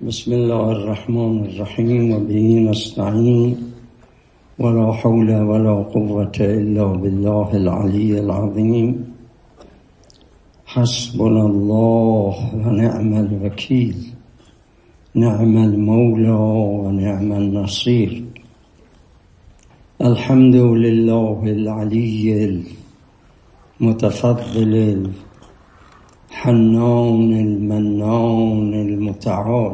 بسم الله الرحمن الرحیم و به نستعین ولا حول ولا قوة الا بالله العلی العظیم. حسبنا الله و نعم الوکیل، نعم المولى و نعم النصیر. الحمد لله العلی المتفضل الحنان المنان المتعال،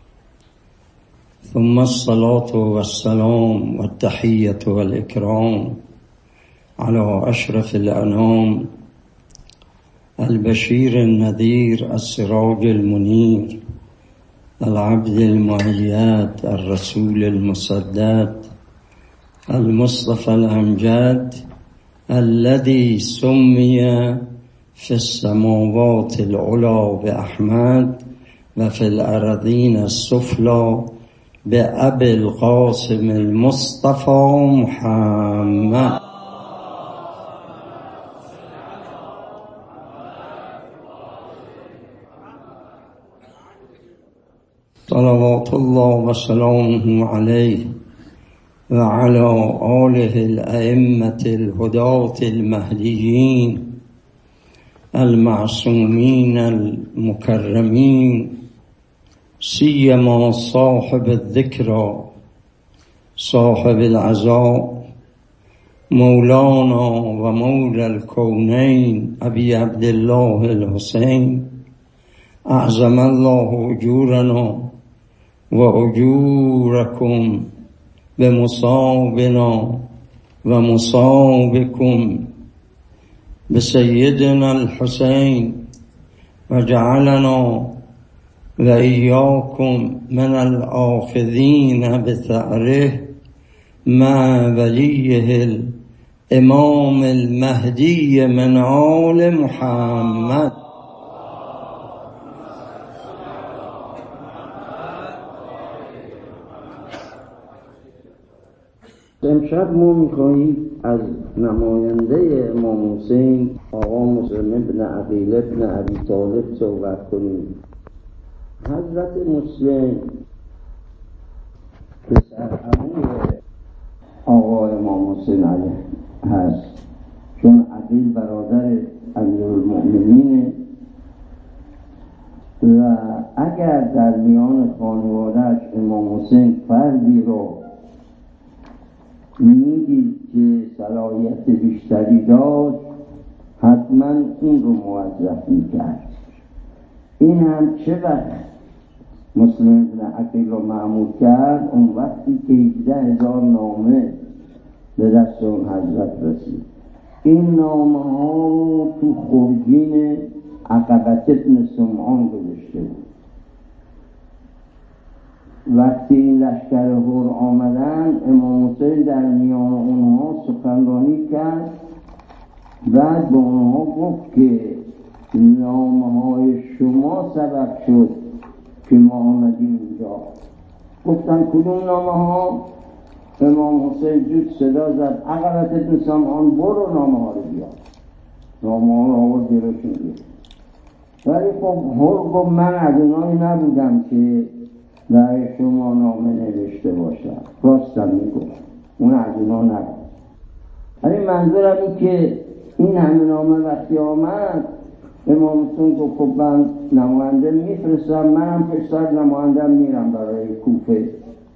ثم الصلاة والسلام والتحية والإكرام على أشرف الأنام البشير النذير السراج المنير العبد المؤيد الرسول المسدد المصطفى الأمجد الذي سمي في السماوات العلى بأحمد وفي الأراضين السفلى بأبي القاسم المصطفى محمد. صلوات الله وسلامه عليه وعلى آله الأئمة الهداة المهديين المعصومين المكرمين، سيما صاحب الذكرى صاحب العزاء مولانا ومولى الكونين أبي عبد الله الحسين، أعظم الله أجورنا وأجوركم بمصابنا ومصابكم بسيدنا الحسين، وجعلنا وإياكم من الآخذين بثأره مع وليه الإمام المهدي من آل محمد. امشب ما میخواهیم از نماینده امام حسین آقا مسلم ابن عقیل ابن ابی طالب صحبت کنیم. حضرت مسلم پسرعموی آقا امام حسین علیه هست، چون عقیل برادر امیرالمؤمنینه و اگر در میان خانواده‌اش امام حسین فردی رو میدید که صلاحیت بیشتری داشت، حتما اون رو موظف میکرد. این هم چه وقت مسلم ابن عقیل رو مأمور کرد؟ اون وقتی که 18,000 نامه به دست اون حضرت رسید. این نامه ها تو خرجین عقبة بن سمعان گذاشته بود. وقتی این لشکر هور آمدن، امام حسین در میان اونها سخنرانی کرد. بعد به اونها گفت که نامه های شما سبب شد که ما آمدیم اینجا. گفتن کدوم نامه ها؟ امام حسین جود صدا زد عقبة بن سمعان برو نامه ها رو بیار. نامه ها رو آورد جلوشون بیار. ولی خب هور گفت من از اونایی نبودم که برای شما نامه نوشته باشم، راستم میگفت، اون از اونا نبود. ولی منظورم این که این همه نامه وقتی آمد، امام حسین گفت خب من نماینده میفرستم، منم پشت نماینده میرم برای کوفه.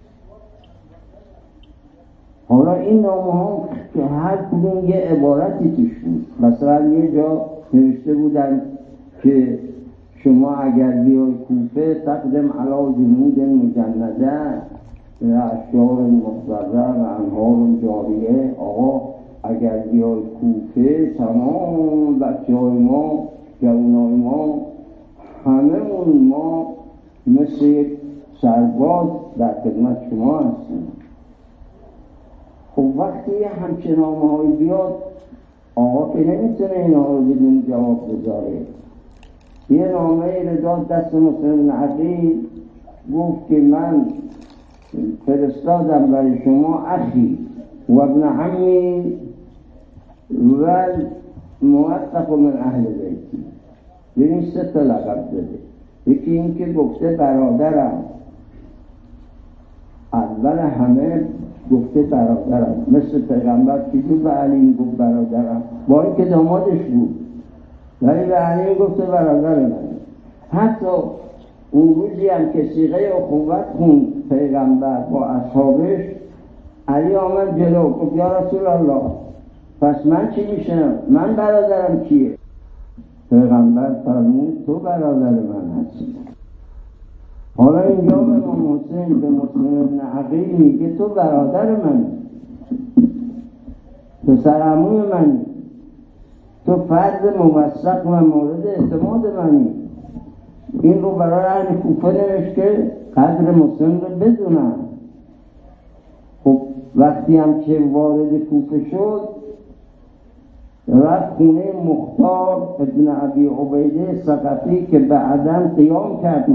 حالا این نامه ها که هر کدوم یه عبارتی توش بود. مثلا یه جا نوشته بودن که شما اگر بیای کوفه تقدم علی جنود مجنده اشجار مخضره و انهار جاریه. آقا اگر بیای کوفه تمام بچه های ما، جوانای ما، همه ما مثل یک سرباز در خدمت شما هستیم. خب وقتی همچه نامه های بیاد، آقا که نمیتونه اینا رو بدون جواب بذاره. یه نامه رو داد دست مسلم عقیل، گفت که من فرستادم برای شما اخی و ابن عمی و موثق من اهل بیتی. ببین 3 لقب داده. یکی این که گفته برادرم، اول همه گفته برادرم، مثل پیغمبر چجور به علی گفت برادرم، با این که دامادش بود ولی به علی گفته برادر من. حتی اون روزی هم که صیغه اخوت خوند پیغمبر با اصحابش، علی آمد جلو گفت یا رسول الله پس من چی میشم؟ من برادرم کیه؟ پیغمبر فرمود تو برادر من هستی. حالا اینجا به امام حسین به مسلم بن عقیل میگه تو برادر من، پسر عموی من، تو فرد موثق و مورد اعتماد منی. این رو برای اهل کوفه نوشته قدر مسلم رو بدونن. خب وقتی هم که وارد کوفه شد رفت خونه مختار ابن ابی عبیده ثقفی که بعداً قیام کرد.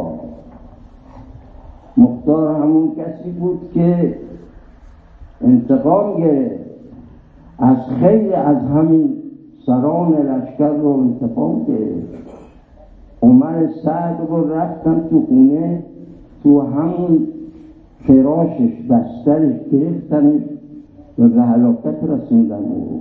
مختار همون کسی بود که انتقام گرفت از خیلی از همین سران لشکر رو انتقام گرفت. عمر سعد رو رفتن تو خونه، تو همون فراشش بسترش گرفتنش و به هلاکت رسوندن او.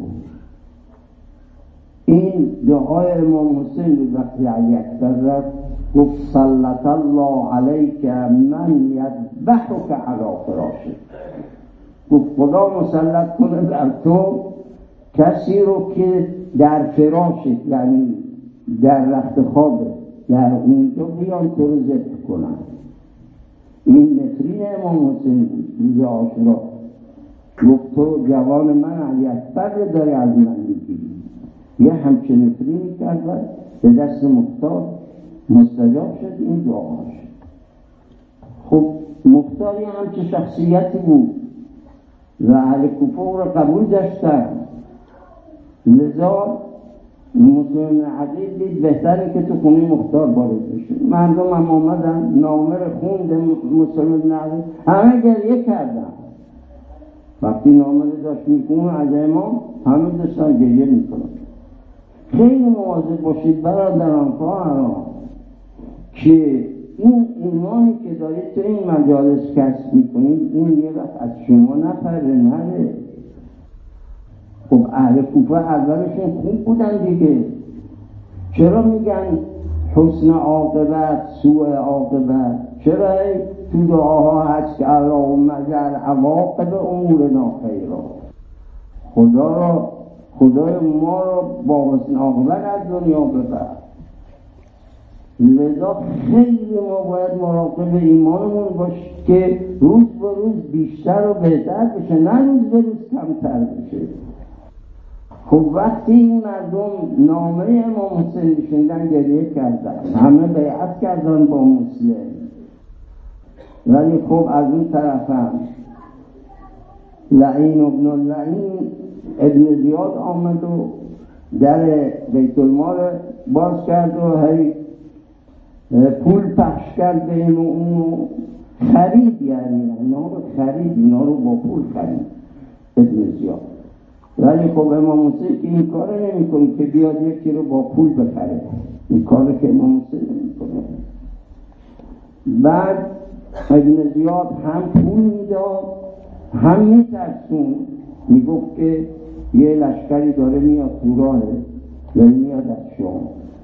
این دعای امام حسین بود وقتی علی اکبر رفت گفت سلط الله علیک من یذبحک علی فراشک، گفت خدا مسلط کنه بر تو کسی رو که در فراشت، یعنی در رخت خوابه، در اونجا بیان تو رو ذبح کنن. این نفرین امام حسین بود. روز عاشورا گفت تو جوان من علی اکبر رو داری از من میگیری. یه همچین نفرینی کرد به دست مختار مستجاب شد این دعاش. خب مختار یه همچین شخصیتی بود و اهل کوفه او را قبول داشتن. لذا مسلم عقیل دید بهتره که تو خونه مختار وارد بشه. مردم هم آمدن، نامه رو خوند مسلم عقیل، همه گریه کردن. وقتی نامه رو داشت میکنه از امام، همه داشتن گریه میکنن. خیلی مواظب باشید برادران خواهران که این ایمانی که دارید تو این مجالس کسب میکنید این یه وقت از شما نپره نره. خب اهل کوفه اولشون خوب بودن دیگه، چرا میگن حسن عاقبت سوء عاقبت؟ چرا تو دعاها هست که اللهم اجعل عواقب امورنا خیرا، خدای ما رو با حسن عاقبت از دنیا ببر. لذا خیلی ما باید مراقب ایمانمون باشیم که روز به روز بیشتر و بهتر بشه، نه روز به روز کمتر بشه. خب وقتی این مردم نامه امام حسین بشندن گریه کردن، همه بیعت کردن با مسلم، ولی خب از اون طرف هم لعین ابن اللعین ابن زیاد آمد و در بیت المال باز کرد و هی پول پخش کرد به این و اون، خرید، یعنی اینا رو خرید، اینا رو با پول خرید ابن زیاد. ولی خب امام حسین که این کار نمی کنه که بیاد یکی رو با پول بخره، این کار که امام حسین نمی کنه. بعد ابن زیاد هم پول میداد هم میترسون، میگفت که یه لشکری داره میاد تو راهه و میاد از شام.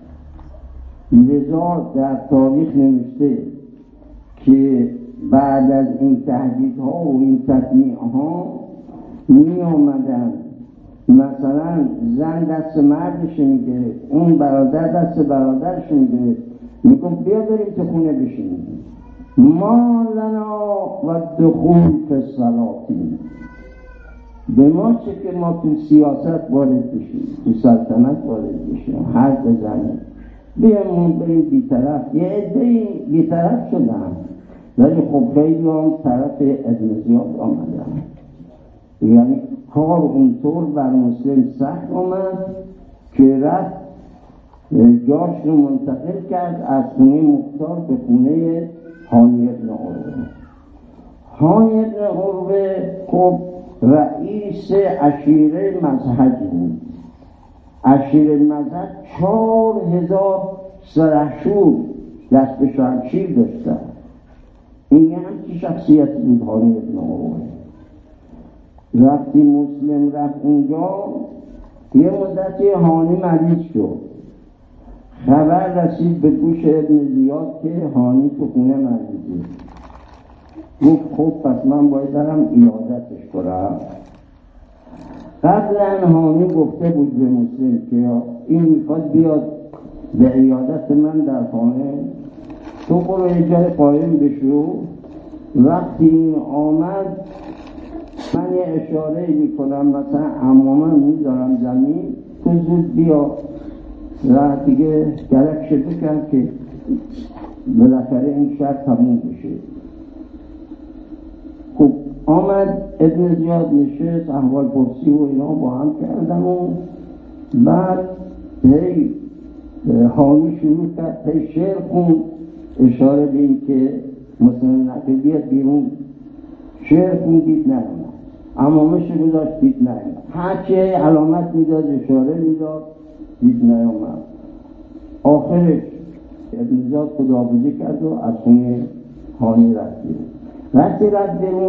لذا در تاریخ نوشته که بعد از این تهدیدها و این تطمیعها می آمدن مثلا زن دست مردش میگه، اون برادر دست برادرش میگه، میگفت بیا بریم تو خونه بشینیم، ما لنا و دخول فی السلاطین، به ما چه که ما تو سیاست وارد بشیم، تو سلطنت وارد بشیم، حرف بزنیم، بیامون بریم بیطرف. یه عده بیطرف شدن ولی خب خیلی هم طرف ابن زیاد آمدن، یعنی کار اونطور بر مسلم سخت آمد که رفت جاش رو منتقل کرد از خونه مختار به خونه هانی ابن عروه. هانی ابن عروه خب رئیس عشیره مذهب بود. عشیره مذهب 4000 سرحشور دست به شمشیر داشتن. این همچی شخصیت بود هانی ابن عروه. وقتی مسلم رفت اونجا یه مدتی هانی مریض شد. خبر رسید به گوش ابن زیاد که هانی تو خونه مریضه. گفت خب پس من باید برم عیادتش کنم. قبلا هانی گفته بود به مسلم که این میخواد بیاد به عیادت من در خانه، تو برو یه جای قایم بشو. وقتی این آمد من یه اشاره میکنم مثلا عمامه میذارم زمین، تو زود بیا و دیگه گرکشه بکن که بالاخره این شرط تموم بشه. خب آمد ابن زیاد نشست، احوال پرسی و اینا با هم کردن و بعد هانی شروع کرد شعر خون، اشاره به این که مثلا نقل بیاد بیرون. شعر خون دید نه امامش گذاشت دید نه، هرچه علامت میداد اشاره میداد دید نه اومد. آخرش ابن زیاد خداحافظی کرد و از خونه هانی رفت بیرون. وقتی رفت بیرون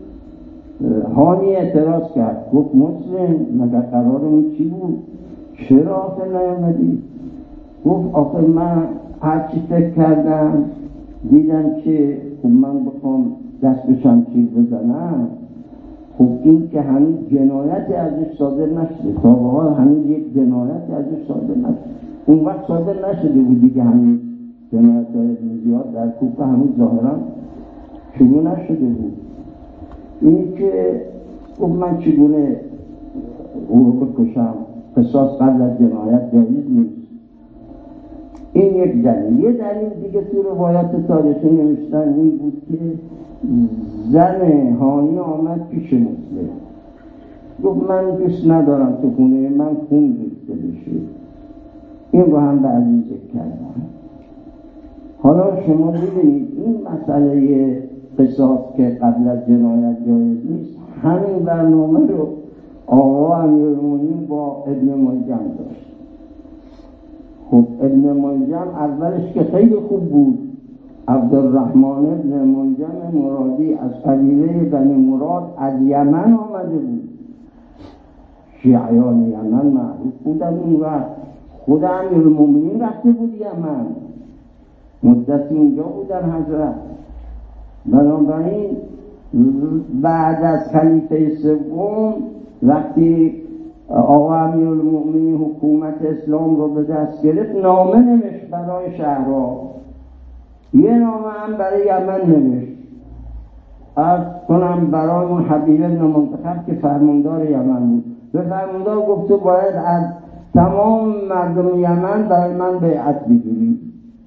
هانی اعتراض کرد، گفت مسلم مگر قرارمون چی بود؟ چرا آخر نیامدی؟ گفت آخر من هرچی فکر کردم دیدم که خب من بخوام دست به شمشیر بزنم، خب این که هنوز جنایتی ازش صادر نشده، تا به حال هنوز یک جنایتی ازش صادر نشده. اون وقت صادر نشده بود دیگه، هنوز جنایت ابن زیاد در کوفه هنوز ظاهرا شروع نشده بود. این که خب من چگونه او رو بکشم، قصاص قبل از جنایت جایز نیست. این یک دلیل. یه دلیل دیگه تو روایات تاریخی نوشتن این بود که زن هانی آمد پیش مسلم، گفت من دوست ندارم تو خونه من خون ریخته بشه. این رو هم به عزیز کردم. حالا شما ببینید این مسئله قصاص که قبل از جنایت جایز نیست، همین برنامه رو آقا امیرالمومنین با ابن ملجم داشت. خب ابن ملجم اولش که خیلی خوب بود، عبدالرحمن ابن ملجم مرادی از قبیله بنی مراد از یمن آمده بود. شیعیان یمن معروف بودن اون وقت. خود امیرالمومنین رفته بود یمن، مدتی اونجا بودن حضرت. بنابراین بعد از خلیفه سوم وقتی آقا امیرالمومنین حکومت اسلام رو به دست گرفت، نامه نوشت برای شهرها، یه نامه هم برای یمن نوشت. عرض کنم برای اون حبیب ابن منتخب که فرماندار یمن بود، به فرماندار گفت باید از تمام مردم یمن برای من بیعت بگیری.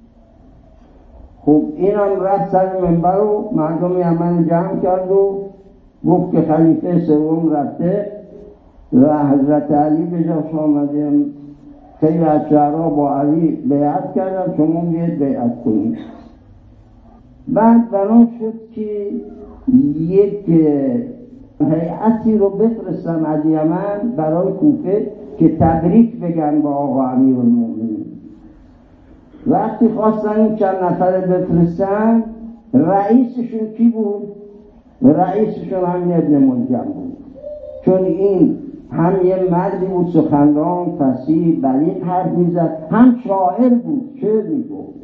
خب این هم رفت سر منبر و مردم یمن جمع کرد و گفت که خلیفه سوم رفته و حضرت علی به جاش آمده، خیلی از شهرها با علی بیعت کردن، شما بیاید بیعت کنید. بعد بنا شد که یک هیئتی رو بفرستن از یمن برای کوفه که تبریک بگن با آقا امیرالمومنین. وقتی خواستن این چند نفر بفرستن، رئیسشون کی بود؟ رئیسشون همین ابن ملجم بود، چون این هم یه مردی بود سخنران فصیح بلیغ حرف میزد، هم شاعر بود، شعر میگفت.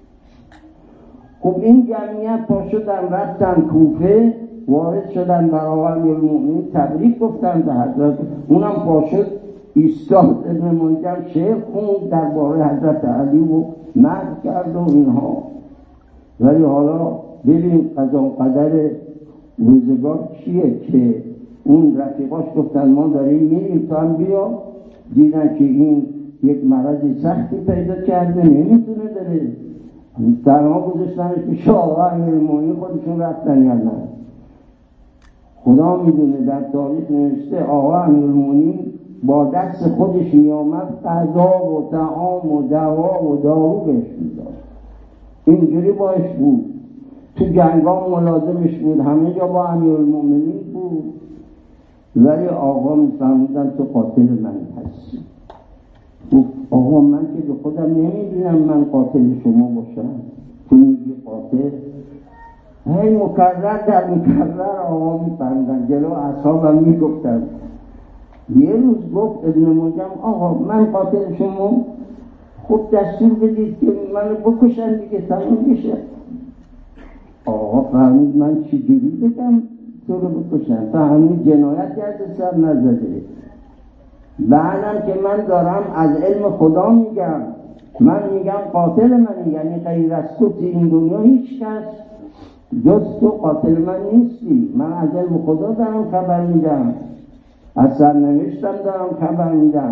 خب این جمعیت پا شدن رفتن کوفه، وارد شدن برای آقا امیرالمومنین تبریک گفتن به حضرت. اونم پا شد ایستاد، ابن ملجم شعر خوند درباره حضرت علی و مدح کرد و اینها. ولی حالا ببین قضا و قدر روزگار چیه که اون رفیقاش گفتن ما داریم میریم، تو هم بیا. دیدن که این یک مرضی سختی پیدا کرده، نمیتونه بره، تنها گذاشتنش پیش آقا امیرالمومنین، خودشون رفتن یا نه. خدا میدونه در تاریخ نوشته آقا امیرالمومنین با دست خودش میامد غذا و طعام و دوا و دارو بهش میداد. اینجوری باش بود، تو جنگام ملازمش بود، همه جا با امیرالمومنین بود. ولی آقا میفهمیدن تو قاتل من هستی. گفت آقا من که به خودم نمیدونم من قاتل شما باشم، تو میگی قاتل. هی مکرر در مکرر آقا می‌فرمودن، جلو اصحابم میگفتن. یه روز گفت ابن ملجم آقا من قاتل شما، خب دستور بدید که منو بکشن دیگه، تموم بشه. آقا فهمید من چی جوری بگم تو رو بکشن، فهمید جنایتی از سر نزده. بعدم که من دارم از علم خدا میگم، من میگم قاتل منی، یعنی غیر از تو این دنیا هیچ کس جز تو قاتل من نیستی. من از علم خدا دارم خبر میدم، از سرنوشتم دارم خبر میدم.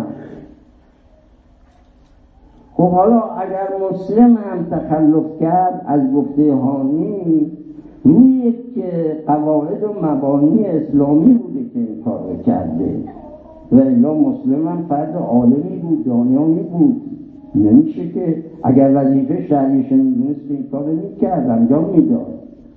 خب حالا اگر مسلم هم تخلف کرد از گفته هانی، روی یک قواعد و مبانی اسلامی بوده که این کار رو کرده، و الا مسلم هم فرد عالمی بود، دانیایی بود. نمیشه که اگر وظیفه شرعیش میدونست این کار رو میکرد، انجام میداد.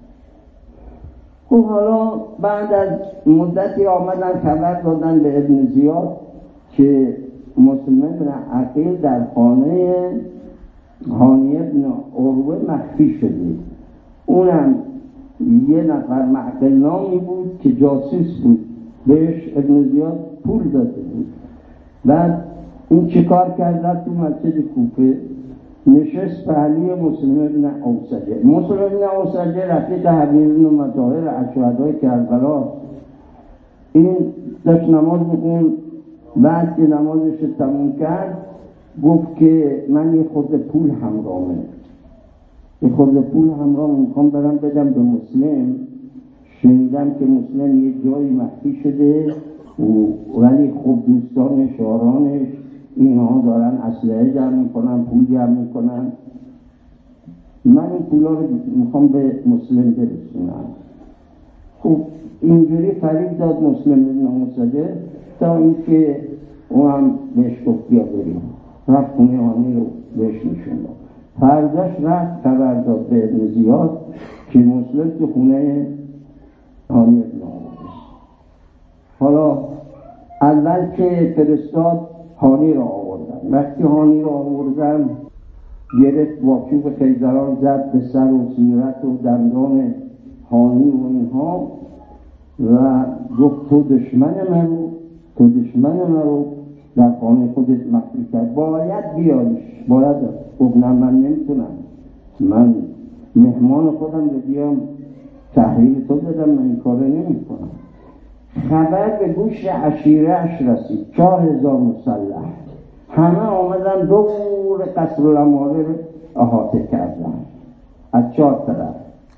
خب حالا بعد از مدتی آمدن خبر دادن به ابن زیاد که مسلم ابن عقیل در خانه هانی ابن عروه مخفی شده. اونم یه نفر معقل نامی بود که جاسوس بود، بهش ابن زیاد پول داده بود. بعد این چه کار کرد؟ رفت تو مسجد کوفه نشست پهلوی مسلم ابن اوسجه. مسلم ابن اوسجه رفیق حبیب بن مطهر از شهدای کربلا. این داشت نماز میخوند. بعد که نمازش تموم کرد گفت که من یه خورده پول همراهمه، یه خورده پول همراهمه، میخوام برم بدم به مسلم. شنیدم که مسلم یه جایی مخفی شده ولی خب دوستانش، یارانش اینها دارن اسلحه جمع میکنن، پول جمع میکنن، من این پولا رو میخوام به مسلم برسونم. خب اینجوری فریب داد مسلم ابن اوسجه تا اینکه اون هم بهش گفت بیا بریم. رفت خونه هانی رو بهش نشون داد. فرداش رفت خبر داد به ابن زیاد که مسلم تو خونه هانی ابن اوسجه. حالا اول که فرستاد هانی رو آوردن. وقتی هانی رو آوردن گرفت با چوب خیزران زد به سر و صورت و دندان هانی و اینها و گفت تو دشمن من رو در خانه خودت مخفی کرد، باید بیاریش. باید گفت نه من نمیتونم، من مهمان خودم رو بیام تحویل تو دادم، من این کار نمی کنم. خبر به گوش عشیره‌اش رسید. 4000 مسلح همه آمدن دور قصر الاماره رو احاطه کردن از 4 طرف.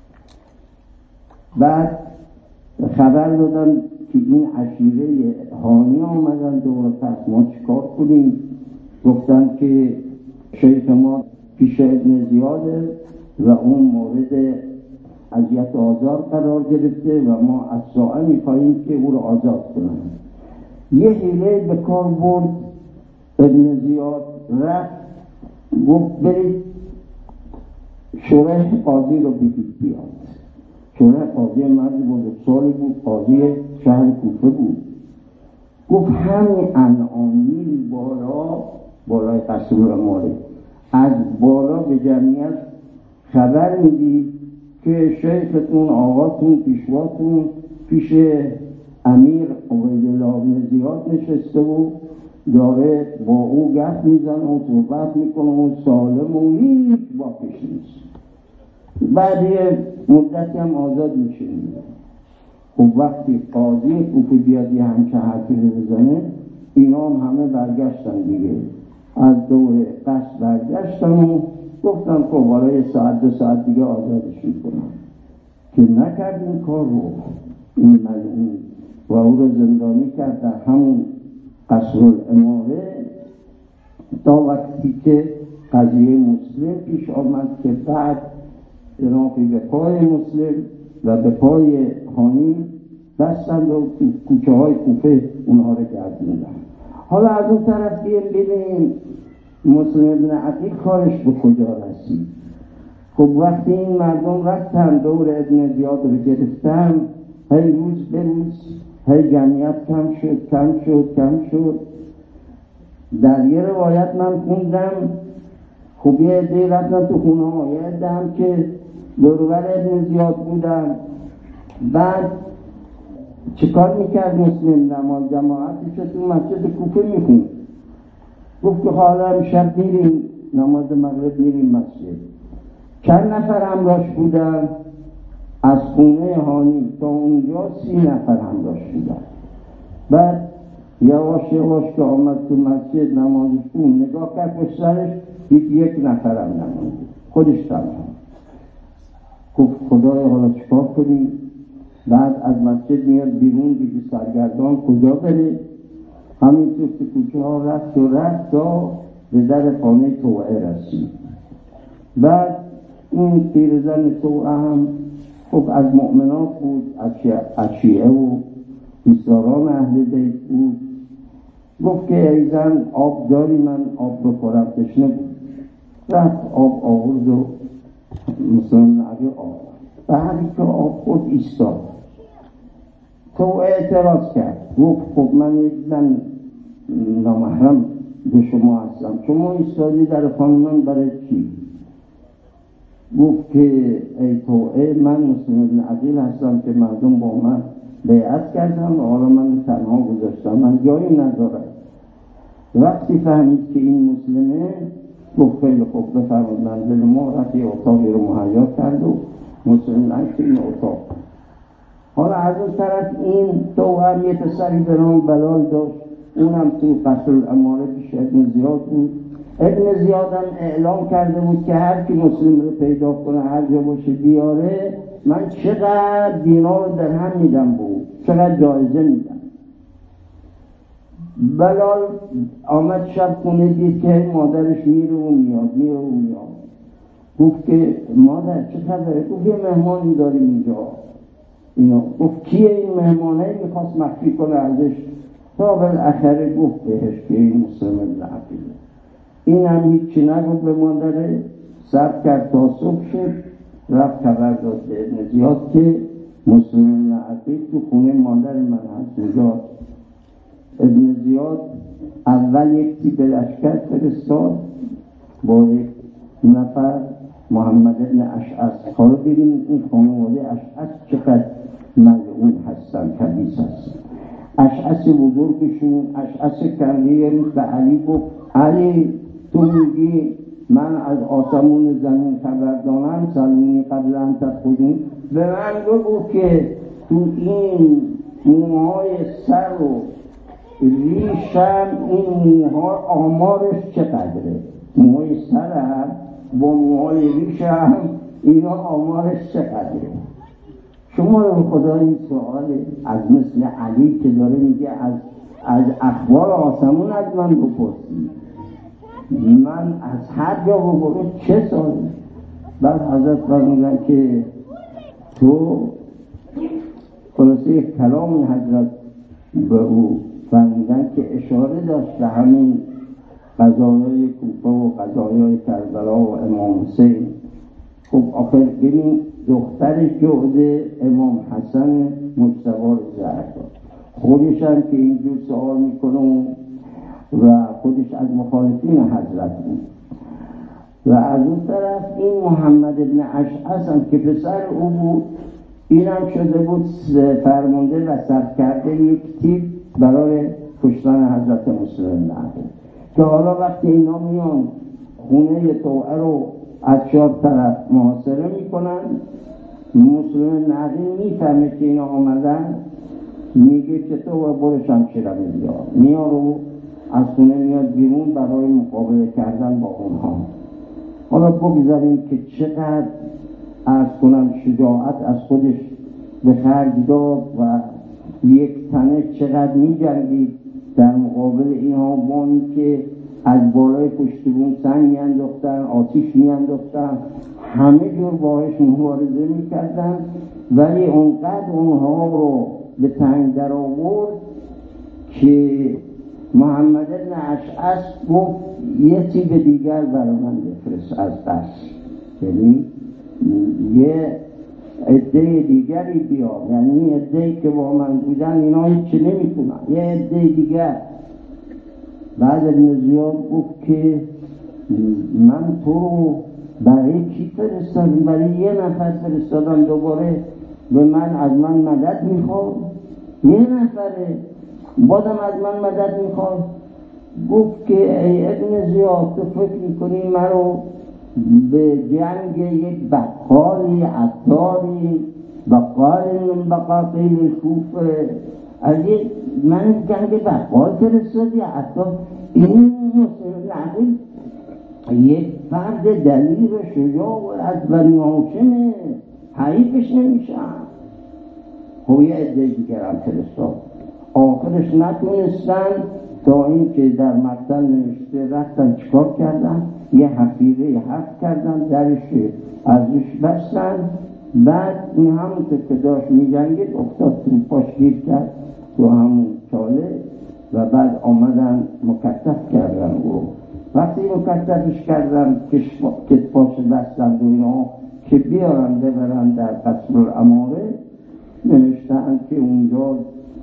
بعد خبر دادن که این عشیره هانی آمدن دور قصر، ما چیکار کنیم؟ گفتن که شیخ ما پیش ابن زیاده و اون مورد اذیت آزار قرار گرفته و ما از ساعه می‌خواهیم که او رو آزاد کنن. یه حیله به کار برد ابن زیاد، رفت گفت برید شورای قاضی رو بگید بیاد. شورای قاضی مرد بزرگسالی بود، قاضی شهر کوفه بود. گفت همین الان میری بالای قصر الاماره، از بالا به جمعیت خبر میدی که شیختون، آقاتون، پیشواتون پیش امیر عبیدالله بن زیاد نشسته و داره با او گپ میزن و صحبت میکنه و سالم و هیچ باکش نیست. بعد یه مدتی هم آزاد میشه. خب وقتی قاضی کوفه بیاد یه همچه حرفی بزنه، اینا هم همه برگشتن دیگه، از دور قصد برگشتن و گفتن خب برای ساعت 2 ساعت دیگه آزادش میکنن. که نکرد این کار رو، این ملعون و او رو زندانی کرد در همون قصر الاماره تا وقتی که قضیه مسلم پیش آمد که بعد جنافی به پای مسلم و به پای هانی دستند و کوچه های کوفه اونها رو گردوندن. حالا از اون طرف ببینیم مسلم ابن عقیل کارش به کجا رسید. خب وقتی این مردم رفتن دور ابن زیاد رو گرفتن، هی روز به روز هی جمعیت کم شد. در یه روایت من خوندم خب یه عده‌ای رفتن تو خونه ها، یه عده هم که دورور ابن زیاد بودن. بعد چیکار میکرد مسلم؟ نماز جماعتش تو مسجد کوفه میخوند. گفت که حالا امشب میریم نماز مغرب میریم مسجد. چند نفر همراهش بودن؟ از خونه هانی تا اونجا 30 نفر همراهش بودن. بعد یواش یواش که آمد تو مسجد نمازش خوند، نگاه کرد پشت سرش دید 1 نفرم نمازه، خودش تنها. گفت خدایا حالا چیکار کنیم؟ بعد از مسجد میاد بیرون، دیگه سرگردان کجا بره؟ همینطور که کوچه ها رفت تا به در خانه توعه رسید. بعد این پیرزن توعه هم خب از مؤمنات بود، از شیعه و بیساران اهل بیت بود. گفت که ای زن آب داری من آب بخورم، تشنه بود. رفت آب آورد و مسلم نعبی آب. بعدی که آب خود ایستاد، تو اعتراض کرد. گفت خب من یک زن نامحرم به شما هستم، شما ایستادی در خانه من برای چی؟ گفت که ای توعه من مسلم ابن عقیل هستم که مردم با من بیعت کردم و حالا من تنها گذاشتم، من جایی ندارم. وقتی فهمید که این مسلمه گفت خیلی خوب بفرمایید منزل ما، رفتی اتاقی رو مهیا کرد و مسلم نشت این اتاق. حالا از اون طرف این توعه یه پسری به نام بلال داشت، اونم تو قصر الاماره پیش ابن زیاد بود. ابن زیاد هم اعلام کرده بود که هر کی مسلم رو پیدا کنه هر جا باشه بیاره، من چقدر دینار در هم میدم بود، چقدر جایزه میدم. بلال آمد شب خونه، دید که مادرش میره و میاد. گفت که مادر چه خبره؟ گفت یه مهمانی داریم اینجا. گفت کیه این مهمانه؟ میخواست مخفی کنه ازش، تا بالاخره گفت بهش که این مسلم ابن عقیله. این هم هیچی نگفت به مادره، صبر کرد تا صبح شد، رفت خبر داد به ابن زیاد که مسلم ابن عقیل تو خونه مادر من هست اونجا. ابن زیاد اول یک تیپ لشکر فرستاد با 1 نفر محمد ابن اشعث. حالا ببینید این خانواده اشعث چقدر ملعون هستن، خبیث هستن. اشعث بزرگشون اشعث کنده روز به علی گفت علی تو میگی من از آسمون زمین خبر دارم، سلمونی قبل انت خودون، به من بگو که تو این موهای سر و ریشم این موها آمارش چقدره؟ موهای سرم با موهای ریشم اینا آمارش چقدره؟ شما رو خدا این سوال از مثل علی که داره میگه از اخبار آسمون از من بپرسی، من از هر جا بگرم چه سالی؟ بعد حضرت فرمودن که تو خلاصه کلام حضرت به او فرمودن که اشاره داشت به همین قضایای کوفه و قضایای کربلا و امام حسین. خب آخر ببین دختر جهد امام حسن مجتبی زهرا، خودش هم که اینجور سوال میکنه و خودش از مخالفین حضرت بود. و از اون طرف این محمد ابن اشعث هم که پسر او بود، این هم شده بود فرمانده و سرکرده یک تیپ برای کشتن حضرت مسلم نعقیل. که حالا وقتی اینا میان خونه توعه رو از 4 طرف محاصره میکنن، مسلم نعقیل میفهمه که اینا آمدن، میگه که تو برو شمشیرم میار رو از خونه میاد بیرون برای مقابله کردن با اونها. حالا بگذاریم که چقدر از کنم شجاعت از خودش به خرج داد و یک تنه چقدر می‌جنگید در مقابل اینها، با اینکه از بالای پشت بوم سنگ می‌انداختن، آتش می‌انداختن، همه جور باهاش مبارزه می‌کردن، ولی اونقدر اونها رو به تنگ در آورد که محمد بن اشعث گفت یه تیپ دیگر برای من بفرست از قصر، یعنی یه عده دیگری بیار، یعنی عده‌ای که با من بودن اینا هیچی نمی‌کنن، یه عده دیگر. بعد ابن زیاد گفت که من تو برای کی فرستادم؟ برای یه نفر فرستادم، دوباره به از من مدد میخواد؟ یه نفره بازم از من مدد میخواد. گفت که ای ابن زیاد، تو فکر میکنی من رو به جنگ یک بقالی عطاری بقالی من بقاقیل کوفه اگه من جنگ بقال فرستادی عطار؟ این مسلم یک فرد دلیر شجاع از بنی هاشمه، حریفش نمیشن. خب یه عده دیگر هم فرستاد، آخرش نتونستن تا این که در مقتل نوشته رفتن چیکار کردن؟ یه حفیظه حفظ کردن، درش ازش بستن. بعد این همونطور که داشت می‌جنگید افتاد تو پاش گیر کرد تو همون چاله و بعد آمدن مکتف کردن او. وقتی مکتفش کردن کتفاش بستن و اینا که بیارن ببرن در قصر الاماره، نوشتن که اونجا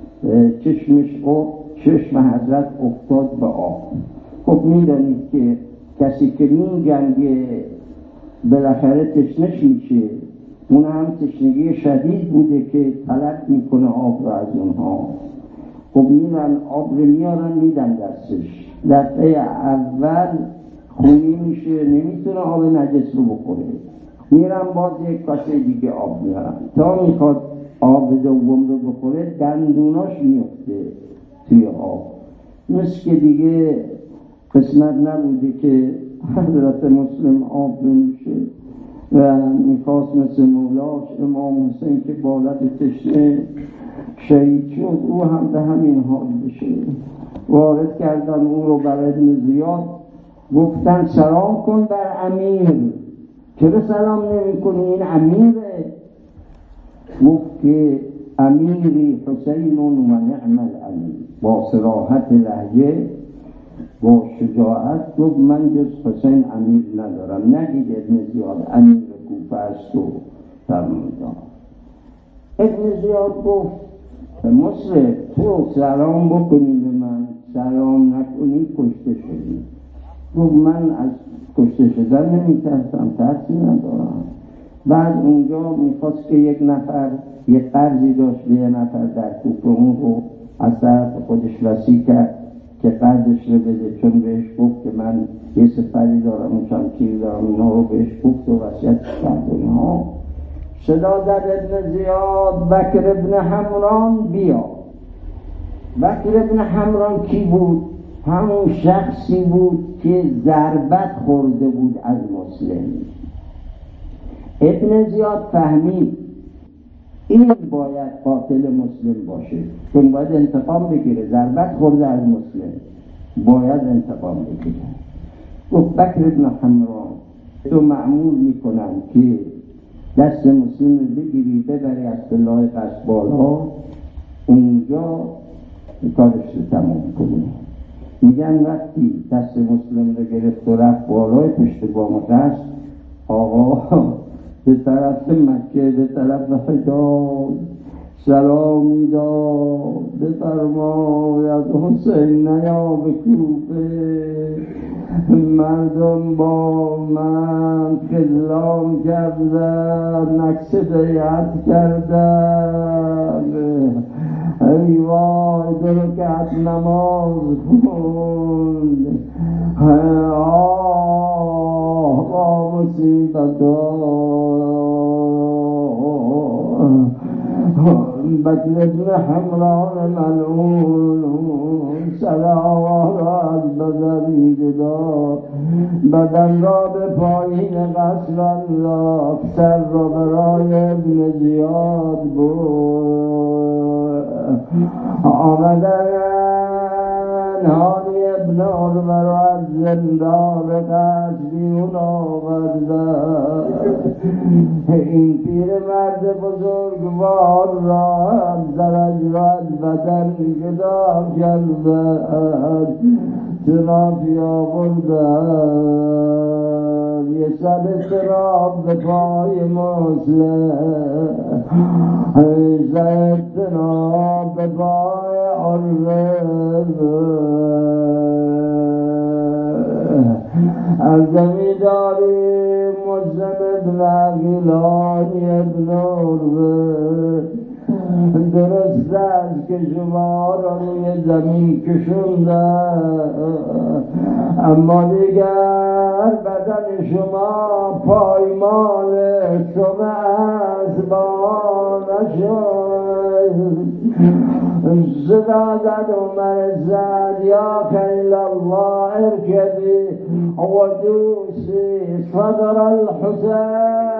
چشم حضرت افتاد به آب. خب میدانید که کسی که می جنگه بالاخره تشنش میشه، اون هم تشنگی شدید بوده که طلب میکنه آب رو از اونها. خب میرن آب رو میارن میدن دستش، دفعه اول خونی میشه، نمیتونه آب نجس رو بخوره، میرن باز یک کاسه دیگه آب میارن تا میخواد آب دوم رو بخوره دندوناش میفته توی آب. مثل که دیگه قسمت نبوده که حضرت مسلم آب میشه و میخواست مثل مولاش امام حسین که بالت تشنه شهید شد او هم به همین حال بشه. وارد کردن او رو بر ابن زیاد، گفتن سلام کن بر امیر. چرا سلام نمی کنی؟ این امیره. گفت که امیری حسین و نعم الامیر. با صراحت لهجه با شجاعت گفت من جز حسین امیر ندارم، نگید ابن زیاد امیر کوفه است و فرمودان. ابن زیاد گفت مسلم تو سلام بکنی به من، سلام نکنی کشته شدی. گفت من از کشته شدن نمیترسم، ترسی ندارم. بعد اونجا میخواست که یک نفر یک قرضی داشت به یه نفر در کوفه، اون رو از طرف خودش وصی کرد که قرضش رو بده، چون بهش گفت که من یه سفری دارم اون شمشیر دارم، اینا رو بهش گفت و وصیتش کرد. اینها صدا زد ابن زیاد بکر ابن حمران بیا. بکر ابن حمران کی بود؟ همون شخصی بود که ضربت خورده بود از مسلم. ابن زیاد فهمید این باید قاتل مسلم باشه، چون باید انتقام بگیره، ضربت خورده از مسلم، باید انتقام بگیره. گفت بکر ابن حمران تو معمول میکنن که دست مسلم رو بگیری ببری از پله‌های قصر بالا، اونجا کارش رو تمام کنی. میگن وقتی دست مسلم رو گرفت و رفت بالای پشت بام قصر، آقا به طرف مکه به طرف حجاز سلامی داد بفرماید حسین نیا به کوفه، مردم با من خذلان کردن، نکس بیعت کردن، ای وای دو رکعت نماز خوند، آه مصیبت بکر ابن حمران ملعون سلاوار از بدن جدا، بدن را به پایین قصر انداخت، سر را برای ابن زیاد بود. آمدن حالی ابن عربه را از زندان قصر بیرون آوردن. این پیر مرد بزرگوار را زرج را از بدن جدا کردن، ترافی آوردن، یه سر تراف به پای مسلم، زد تراف به پای عربه، الزمی داریم مسلم ابن عقیلانی ابن عروه درست است که شما را روی زمین کشونده، اما دیگر بدن شما پایمال شما اسبان نشد. صدا زد عمر زد یا خیل الله ارکبی و دوسی صدر الحسین.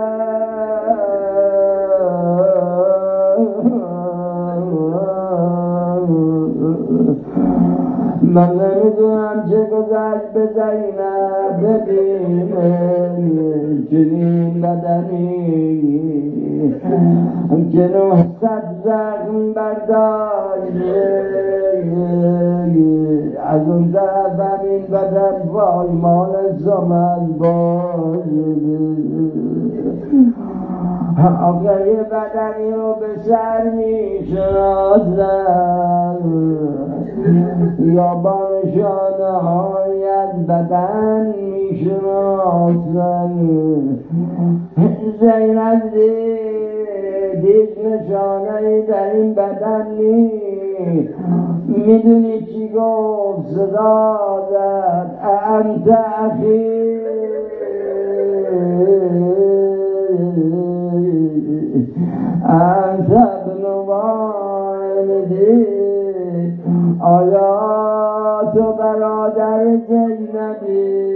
من نمیدونم چه گذشت به زینب، ببینه چنین بدنی که 900 زخم برداشته، از اون طرف همین بدن پایمال زمن باشه. آخه یه بدنی رو به سر میشناسن یا با نشانه های از بدن میشناسن. زینب دید نشانه در این بدن نیست. میدونی چی گفت؟ صدا زد انت اخی، انت ابن والدی. آیا تو برادر زینبی؟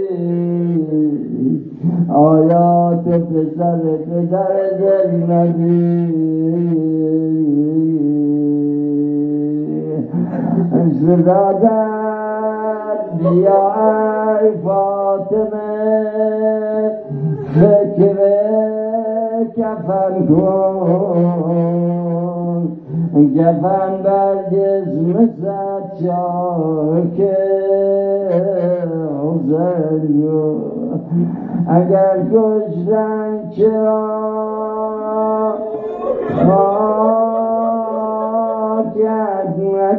آیا تو پسر زینبی؟ زدد بیا ای فاطمه فکر کفن کن، کفن بر جسم سجاد که حسین. اگر کشتن چرا خاکت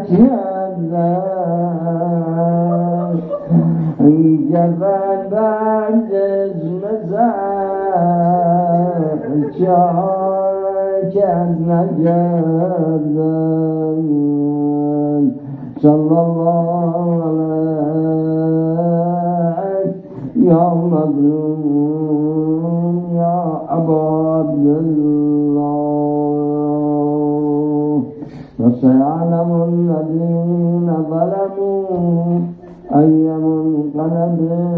نکردن، کفن بر جسم سجاد نکردن. صلی الله علیه یا مظلوم یا ابا عبدالله. وسيعلم الذين ظلموا أي منقلب